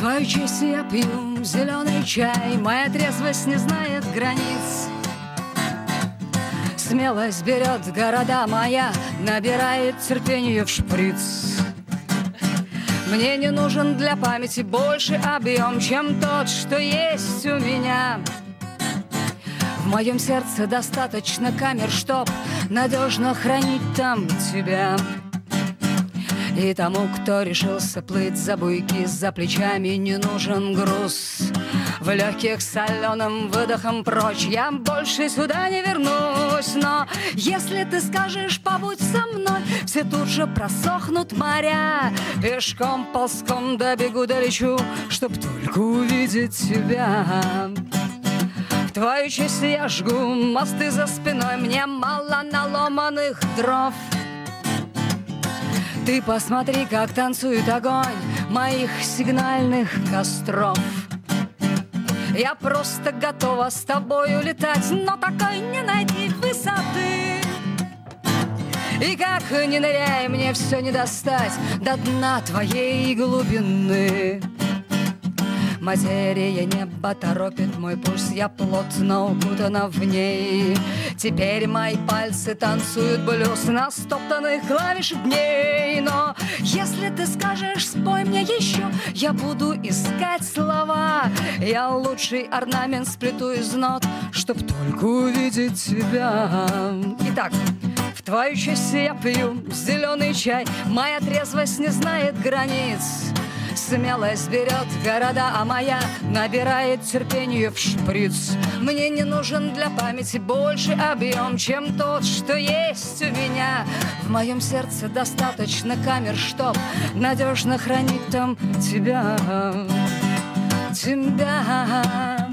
твою честь я пью зеленый чай, моя трезвость не знает границ. Смелость берет города моя, набирает терпение в шприц. Мне не нужен для памяти больше объем, чем тот, что есть у меня. В моем сердце достаточно камер, чтоб надежно хранить там тебя. И тому, кто решился плыть за буйки, за плечами не нужен груз. В легких соленым выдохом прочь я больше сюда не вернусь. Но если ты скажешь побудь со мной, все тут же просохнут моря. Пешком, ползком добегу, долечу, чтоб только увидеть тебя. В твою честь я жгу мосты за спиной, мне мало наломанных дров. Ты посмотри, как танцует огонь моих сигнальных костров. Я просто готова с тобой улетать, но такой не найти высоты. И как ни ныряй, мне все не достать до дна твоей глубины. Материя неба торопит мой пульс, я плотно укутана в ней. Теперь мои пальцы танцуют блюз на стоптанных клавишах дней. Но если ты скажешь, спой мне еще, я буду искать слова. Я лучший орнамент сплету из нот, чтоб только увидеть тебя. Итак, в твою честь я пью зеленый чай, моя трезвость не знает границ. Смелость берет города, а моя набирает терпение в шприц. Мне не нужен для памяти больше объем, чем тот, что есть у меня. В моем сердце достаточно камер, чтоб надежно хранить там тебя. Тебя.